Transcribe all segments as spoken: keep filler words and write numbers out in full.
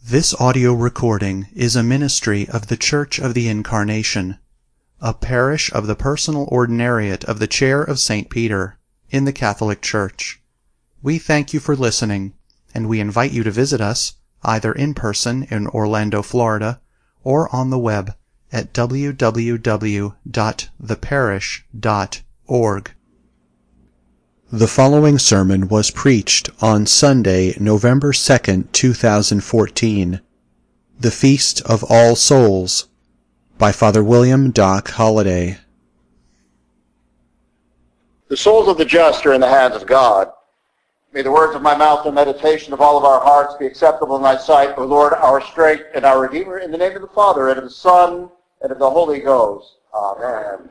This audio recording is a ministry of the Church of the Incarnation, a parish of the Personal Ordinariate of the Chair of Saint Peter, in the Catholic Church. We thank you for listening, and we invite you to visit us, either in person in Orlando, Florida, or on the web at w w w dot the parish dot org. The following sermon was preached on Sunday, November second, two thousand fourteen, The Feast of All Souls, by Father William Doc Holliday. The souls of the just are in the hands of God. May the words of my mouth and meditation of all of our hearts be acceptable in thy sight, O Lord, our strength and our Redeemer, in the name of the Father, and of the Son, and of the Holy Ghost. Amen.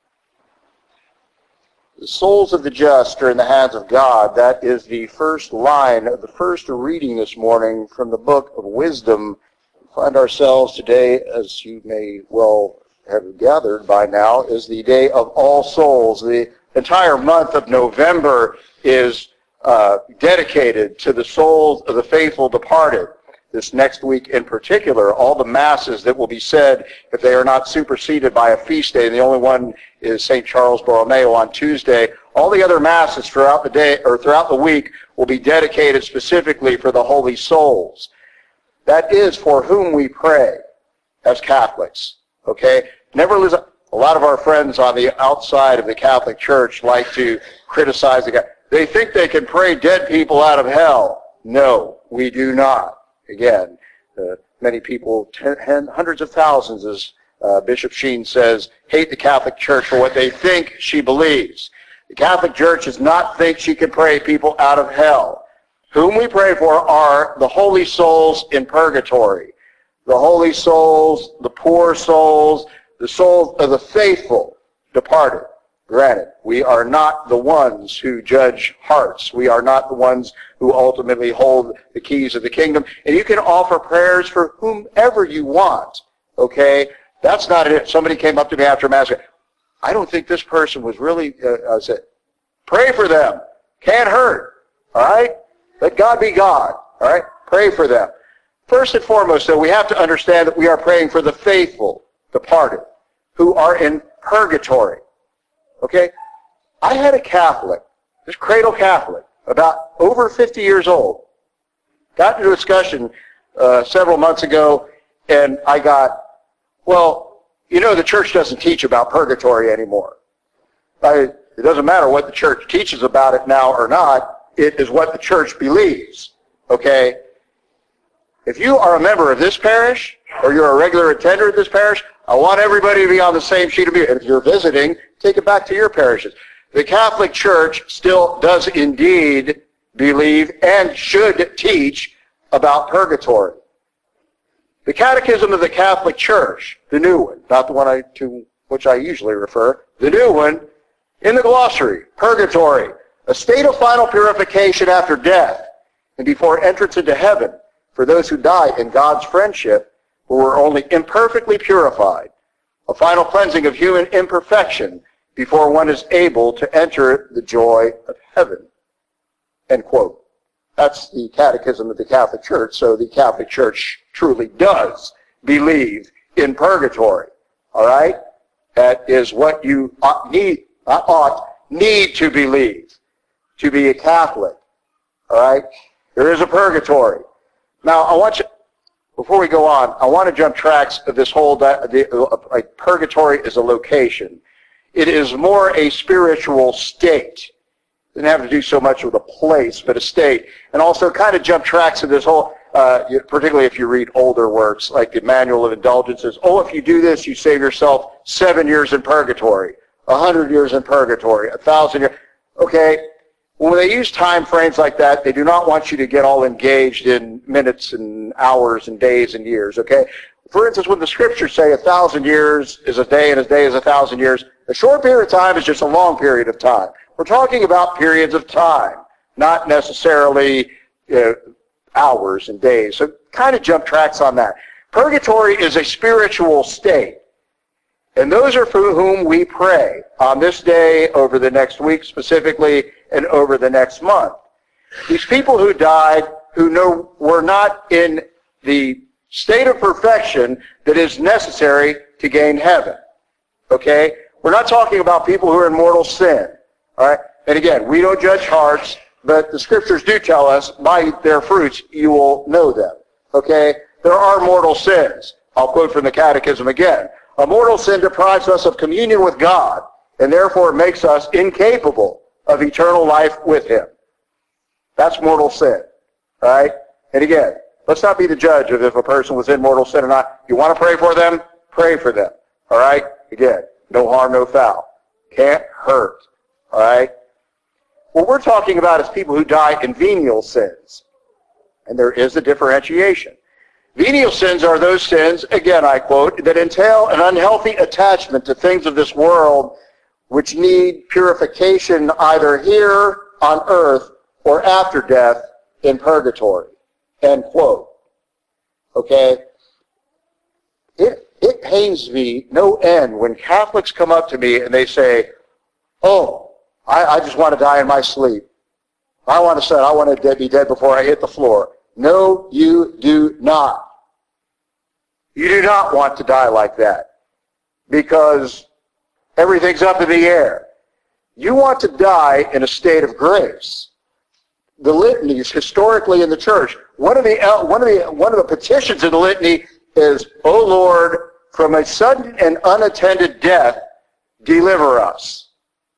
The souls of the just are in the hands of God. That is the first line of the first reading this morning from the book of Wisdom. We find ourselves today, as you may well have gathered by now, is the Day of All Souls. The entire month of November is uh, dedicated to the souls of the faithful departed. This next week in particular, all the masses that will be said, if they are not superseded by a feast day, and the only one is Saint Charles Borromeo on Tuesday, all the other masses throughout the day or throughout the week will be dedicated specifically for the holy souls. That is for whom we pray as Catholics. Okay? Never lose. A lot of our friends on the outside of the Catholic Church like to criticize the guy. They think they can pray dead people out of hell. No, we do not. Again, uh, many people, ten, hundreds of thousands, as uh, Bishop Sheen says, hate the Catholic Church for what they think she believes. The Catholic Church does not think she can pray people out of hell. Whom we pray for are the holy souls in purgatory. The holy souls, the poor souls, the souls of the faithful departed. Granted, we are not the ones who judge hearts. We are not the ones who ultimately hold the keys of the kingdom. And you can offer prayers for whomever you want. Okay? That's not it. Somebody came up to me after Mass and said, I don't think this person was really, uh, I said, pray for them. Can't hurt. All right? Let God be God. All right? Pray for them. First and foremost, though, we have to understand that we are praying for the faithful departed who are in purgatory. Okay? I had a Catholic, this cradle Catholic, about over fifty years old, got into a discussion uh, several months ago, and I got, well, you know, the church doesn't teach about purgatory anymore. I, it doesn't matter what the church teaches about it now or not. It is what the church believes. Okay? If you are a member of this parish, or you're a regular attender of this parish, I want everybody to be on the same sheet of music. And if you're visiting, take it back to your parishes. The Catholic Church still does indeed believe and should teach about purgatory. The Catechism of the Catholic Church, the new one, not the one I, to which I usually refer, the new one, in the glossary, purgatory, a state of final purification after death and before entrance into heaven for those who die in God's friendship who were only imperfectly purified, a final cleansing of human imperfection before one is able to enter the joy of heaven. End quote. That's the Catechism of the Catholic Church, so the Catholic Church truly does believe in purgatory. All right? That is what you ought, need, not ought, need to believe to be a Catholic. All right? There is a purgatory. Now, I want you, before we go on, I want to jump tracks of this whole, the, like purgatory is a location. It is more a spiritual state. It doesn't have to do so much with a place, but a state. And also kind of jump tracks of this whole, uh, particularly if you read older works, like the Manual of Indulgences. Oh, if you do this, you save yourself seven years in purgatory, a hundred years in purgatory, a thousand years. Okay, when they use time frames like that, they do not want you to get all engaged in minutes and hours and days and years, okay? For instance, when the scriptures say a thousand years is a day and a day is a thousand years, a short period of time is just a long period of time. We're talking about periods of time, not necessarily uh, hours and days. So kind of jump tracks on that. Purgatory is a spiritual state. And those are for whom we pray on this day, over the next week specifically, and over the next month. These people who died, who know, were not in the state of perfection that is necessary to gain heaven. Okay? We're not talking about people who are in mortal sin. All right? And again, we don't judge hearts, but the Scriptures do tell us, by their fruits you will know them. Okay? There are mortal sins. I'll quote from the Catechism again. A mortal sin deprives us of communion with God, and therefore makes us incapable of eternal life with Him. That's mortal sin. All right? And again, let's not be the judge of if a person was in mortal sin or not. You want to pray for them? Pray for them. All right? Again, no harm, no foul. Can't hurt. All right? What we're talking about is people who die in venial sins. And there is a differentiation. Venial sins are those sins, again I quote, that entail an unhealthy attachment to things of this world which need purification either here on earth or after death in purgatory. End quote. Okay? It, it pains me no end when Catholics come up to me and they say, oh, I, I just want to die in my sleep. I want to say, I want to be dead before I hit the floor. No, you do not. You do not want to die like that because everything's up in the air. You want to die in a state of grace. The litanies historically in the church, one of the one of the one of the petitions in the litany is, "O Lord, from a sudden and unattended death, deliver us."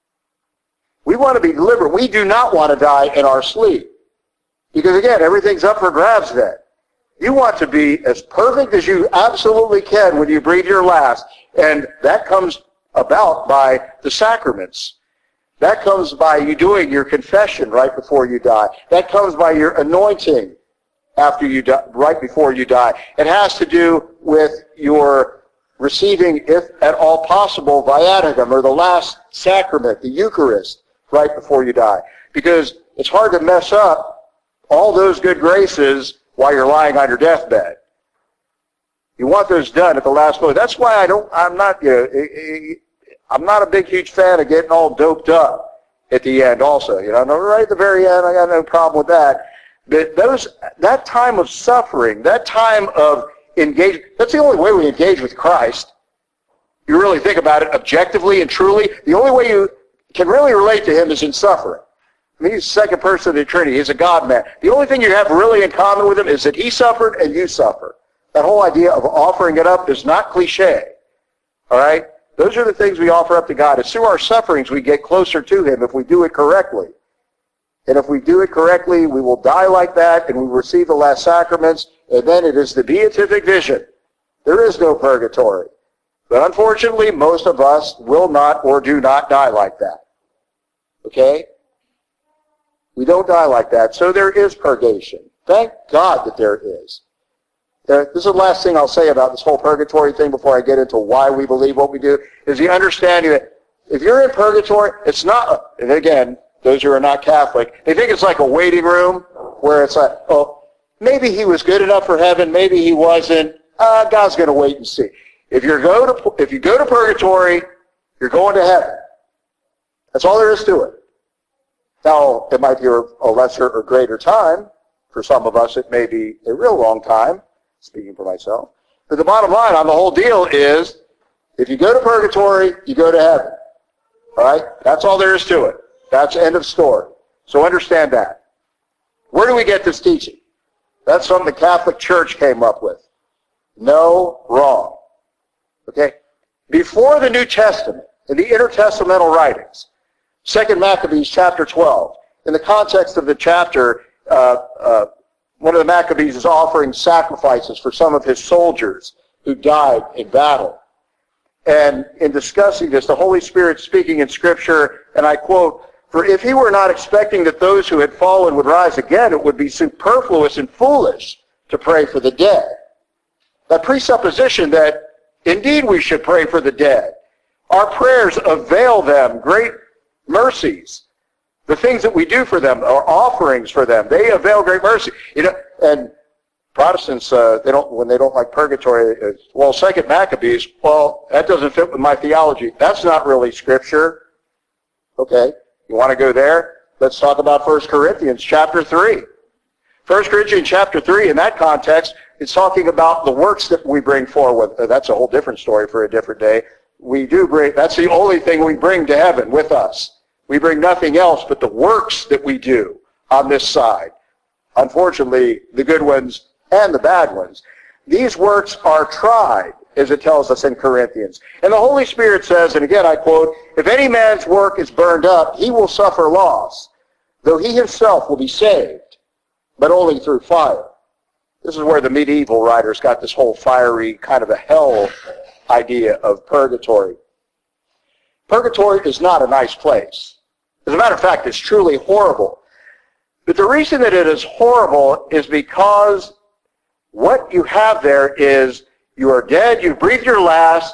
We want to be delivered. We do not want to die in our sleep. Because again, everything's up for grabs then. You want to be as perfect as you absolutely can when you breathe your last. And that comes about by the sacraments. That comes by you doing your confession right before you die. That comes by your anointing after you die, right before you die. It has to do with your receiving, if at all possible, viaticum, or the last sacrament, the Eucharist, right before you die. Because it's hard to mess up all those good graces while you're lying on your deathbed. You want those done at the last moment. That's why I don't, I'm not, you know, I'm not a big, huge fan of getting all doped up at the end also. You know, right at the very end, I got no problem with that. But those, that time of suffering, that time of engagement, that's the only way we engage with Christ. You really think about it objectively and truly. The only way you can really relate to Him is in suffering. I mean, He's the second person of the Trinity. He's a God-man. The only thing you have really in common with Him is that He suffered and you suffer. That whole idea of offering it up is not cliche. All right? Those are the things we offer up to God. It's through our sufferings we get closer to Him if we do it correctly. And if we do it correctly, we will die like that and we receive the last sacraments, and then it is the beatific vision. There is no purgatory. But unfortunately, most of us will not or do not die like that. Okay? We don't die like that, so there is purgation. Thank God that there is. This is the last thing I'll say about this whole purgatory thing before I get into why we believe what we do, is the understanding that if you're in purgatory, it's not, and again, those who are not Catholic, they think it's like a waiting room where it's like, oh, maybe he was good enough for heaven, maybe he wasn't, uh, God's going to wait and see. If, you're go to, if you go to purgatory, you're going to heaven. That's all there is to it. Now, it might be a lesser or greater time. For some of us, it may be a real long time. Speaking for myself. But the bottom line on the whole deal is, if you go to purgatory, you go to heaven. All right? That's all there is to it. That's the end of story. So understand that. Where do we get this teaching? That's something the Catholic Church came up with. No, wrong. Okay? Before the New Testament, in the intertestamental writings, Second Maccabees chapter twelve, in the context of the chapter, uh, uh, one of the Maccabees is offering sacrifices for some of his soldiers who died in battle. And in discussing this, the Holy Spirit speaking in Scripture, and I quote, "For if he were not expecting that those who had fallen would rise again, it would be superfluous and foolish to pray for the dead." That presupposition that indeed we should pray for the dead. Our prayers avail them great mercies. The things that we do for them are offerings for them. They avail great mercy. You know, and Protestants, uh, they don't when they don't like purgatory. It's, well, Second Maccabees. Well, that doesn't fit with my theology. That's not really Scripture. Okay, you want to go there? Let's talk about First Corinthians chapter three. First Corinthians chapter three, in that context, it's talking about the works that we bring forward. That's a whole different story for a different day. We do bring, that's the only thing we bring to heaven with us. We bring nothing else but the works that we do on this side. Unfortunately, the good ones and the bad ones. These works are tried, as it tells us in Corinthians. And the Holy Spirit says, and again I quote, if any man's work is burned up, he will suffer loss, though he himself will be saved, but only through fire. This is where the medieval writers got this whole fiery kind of a hell idea of purgatory. Purgatory is not a nice place. As a matter of fact, it's truly horrible. But the reason that it is horrible is because what you have there is you are dead, you breathe your last,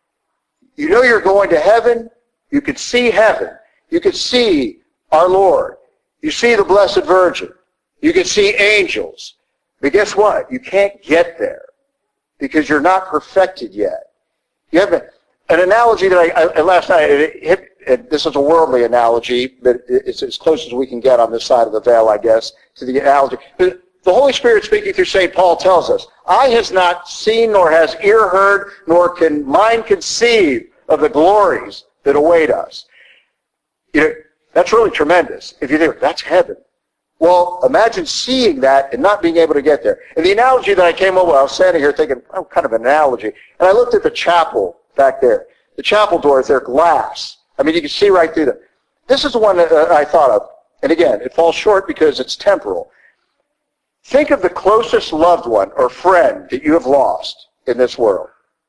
you know you're going to heaven, you could see heaven, you could see our Lord, you see the Blessed Virgin, you can see angels. But guess what? You can't get there because you're not perfected yet. You have a, an analogy that I, I last night, it hit, it, this is a worldly analogy, but it's as close as we can get on this side of the veil, I guess, to the analogy. But the Holy Spirit speaking through Saint Paul tells us, eye has not seen, nor has ear heard, nor can mind conceive of the glories that await us. You know, that's really tremendous. If you think, that's heaven. Well, imagine seeing that and not being able to get there. And the analogy that I came up with, I was standing here thinking, oh, kind of an analogy. And I looked at the chapel back there. The chapel doors, they're glass. I mean, you can see right through them. This is the one that uh, I thought of. And again, it falls short because it's temporal. Think of the closest loved one or friend that you have lost in this world.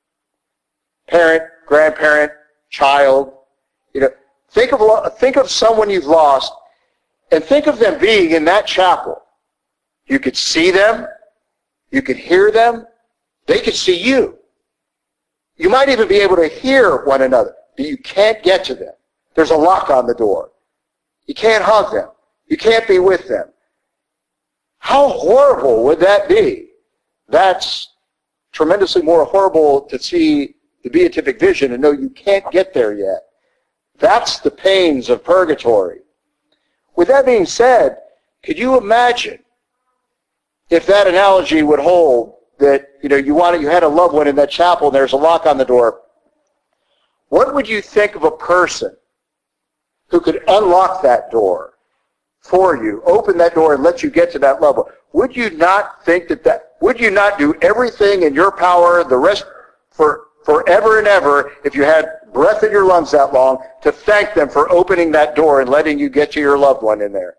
Parent, grandparent, child. You know, think of think of someone you've lost, and think of them being in that chapel. You could see them, you could hear them, they could see you. You might even be able to hear one another, but you can't get to them. There's a lock on the door. You can't hug them. You can't be with them. How horrible would that be? That's tremendously more horrible to see the beatific vision and know you can't get there yet. That's the pains of purgatory. With that being said, could you imagine if that analogy would hold that, you know, you wanted, you had a loved one in that chapel and there's a lock on the door? What would you think of a person who could unlock that door for you, open that door and let you get to that level? Would you not think that that, would you not do everything in your power the rest for forever and ever, if you had breath in your lungs that long, to thank them for opening that door and letting you get to your loved one in there?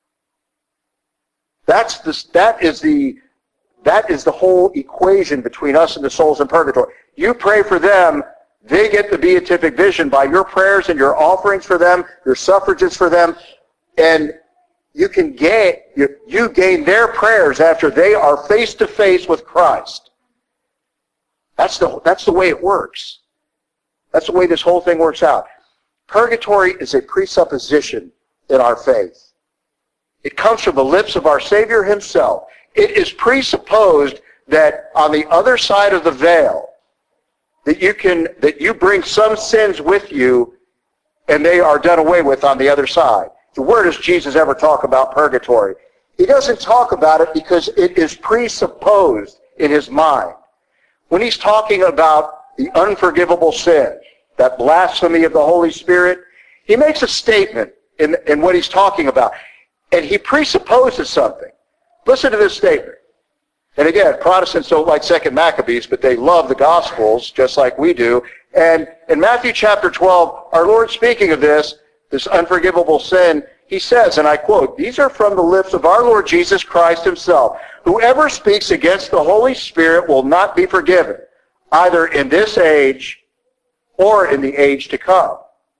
That's the, that is the, that is the whole equation between us and the souls in purgatory. You pray for them, they get the beatific vision by your prayers and your offerings for them, your suffrages for them, and you can gain, you, you gain their prayers after they are face to face with Christ. That's the, that's the way it works. That's the way this whole thing works out. Purgatory is a presupposition in our faith. It comes from the lips of our Savior himself. It is presupposed that on the other side of the veil, that you can, that you bring some sins with you and they are done away with on the other side. So where does Jesus ever talk about purgatory? He doesn't talk about it because it is presupposed in his mind. When he's talking about the unforgivable sin, that blasphemy of the Holy Spirit, he makes a statement in, in what he's talking about. And he presupposes something. Listen to this statement. And again, Protestants don't like Second Maccabees, but they love the Gospels just like we do. And in Matthew chapter twelve, our Lord speaking of this, this unforgivable sin, he says, and I quote, "These are from the lips of our Lord Jesus Christ himself. Whoever speaks against the Holy Spirit will not be forgiven, either in this age or in the age to come."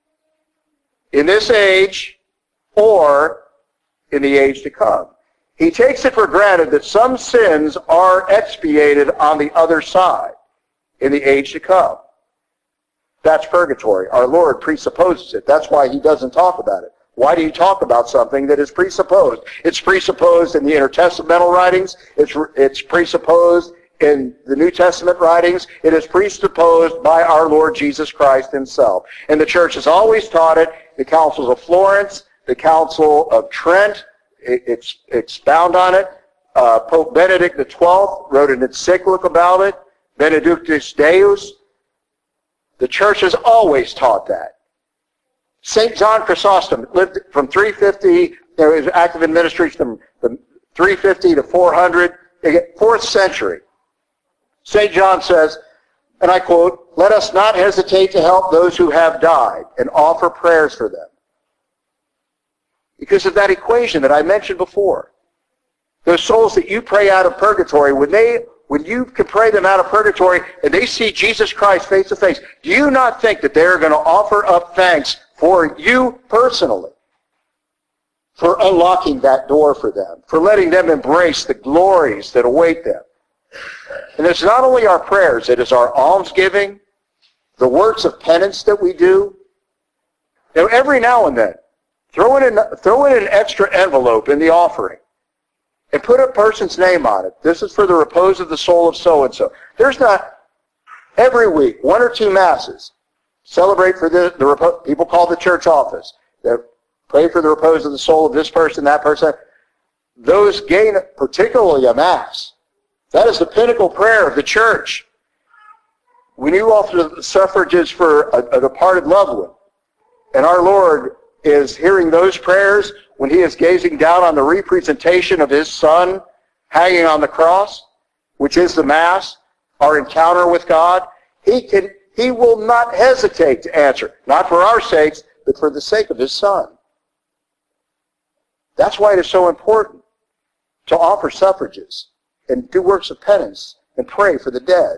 In this age or in the age to come. He takes it for granted that some sins are expiated on the other side, in the age to come. That's purgatory. Our Lord presupposes it. That's why he doesn't talk about it. Why do you talk about something that is presupposed? It's presupposed in the intertestamental writings. It's, it's presupposed in the New Testament writings. It is presupposed by our Lord Jesus Christ himself. And the church has always taught it. The councils of Florence, the Council of Trent, it, it's expound on it. uh, Pope Benedict the twelfth wrote an encyclical about it, Benedictus Deus. The church has always taught that. Saint John Chrysostom lived from three fifty, there was active in ministry from, from three fifty to four hundred, fourth century. Saint John says, and I quote, "Let us not hesitate to help those who have died and offer prayers for them." Because of that equation that I mentioned before. Those souls that you pray out of purgatory, when they, when you can pray them out of purgatory and they see Jesus Christ face to face, do you not think that they're going to offer up thanks for you personally? For unlocking that door for them, for letting them embrace the glories that await them. And it's not only our prayers, it is our almsgiving, the works of penance that we do. You know, every now and then, throw in, an, throw in an extra envelope in the offering and put a person's name on it. This is for the repose of the soul of so-and-so. There's not, every week, one or two masses. Celebrate for the, the repo, people call the church office. They pray for the repose of the soul of this person, that person. Those gain, particularly a mass. That is the pinnacle prayer of the church. When you offer the suffrages for a, a departed loved one, and our Lord is hearing those prayers when he is gazing down on the representation of his Son hanging on the cross, which is the Mass, our encounter with God, he can, he will not hesitate to answer, not for our sakes, but for the sake of his Son. That's why it is so important to offer suffrages and do works of penance and pray for the dead.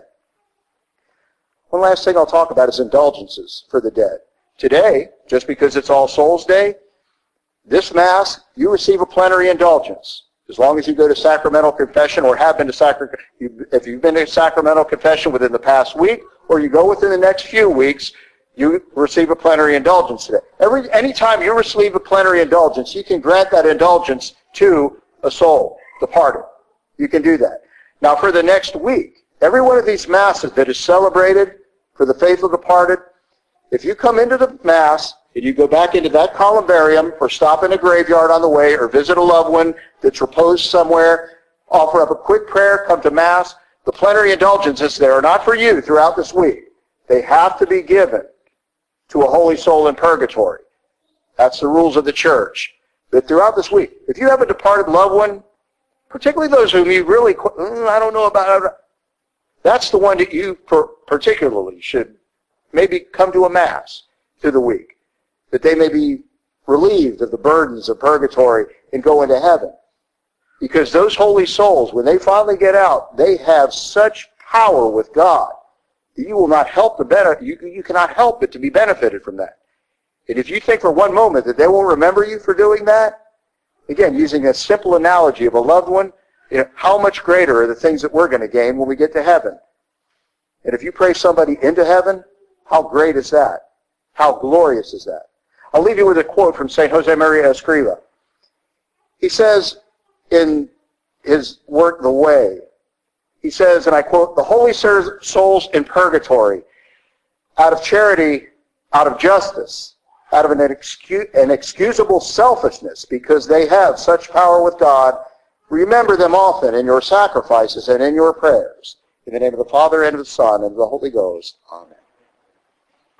One last thing I'll talk about is indulgences for the dead. Today, just because it's All Souls Day, this Mass, you receive a plenary indulgence. As long as you go to sacramental confession or have been to sacramental, if you've been to sacramental confession within the past week, or you go within the next few weeks, you receive a plenary indulgence today. Every, anytime you receive a plenary indulgence, you can grant that indulgence to a soul departed. You can do that. Now for the next week, every one of these Masses that is celebrated for the faithful departed, if you come into the Mass and you go back into that columbarium or stop in a graveyard on the way or visit a loved one that's reposed somewhere, offer up a quick prayer, come to Mass, the plenary indulgences there are not for you throughout this week. They have to be given to a holy soul in purgatory. That's the rules of the church. But throughout this week, if you have a departed loved one, particularly those whom you really, mm, I don't know about, that's the one that you particularly should maybe come to a Mass through the week, that they may be relieved of the burdens of purgatory and go into heaven. Because those holy souls, when they finally get out, they have such power with God that you will not help the benefit, you, you cannot help but to be benefited from that. And if you think for one moment that they won't remember you for doing that, again, using a simple analogy of a loved one, you know, how much greater are the things that we're going to gain when we get to heaven? And if you pray somebody into heaven, how great is that? How glorious is that? I'll leave you with a quote from Saint Josemaria Escriva. He says in his work, The Way, he says, and I quote, "The holy souls in purgatory, out of charity, out of justice, out of an, excuse, an excusable selfishness, because they have such power with God, remember them often in your sacrifices and in your prayers. In the name of the Father, and of the Son, and of the Holy Ghost. Amen."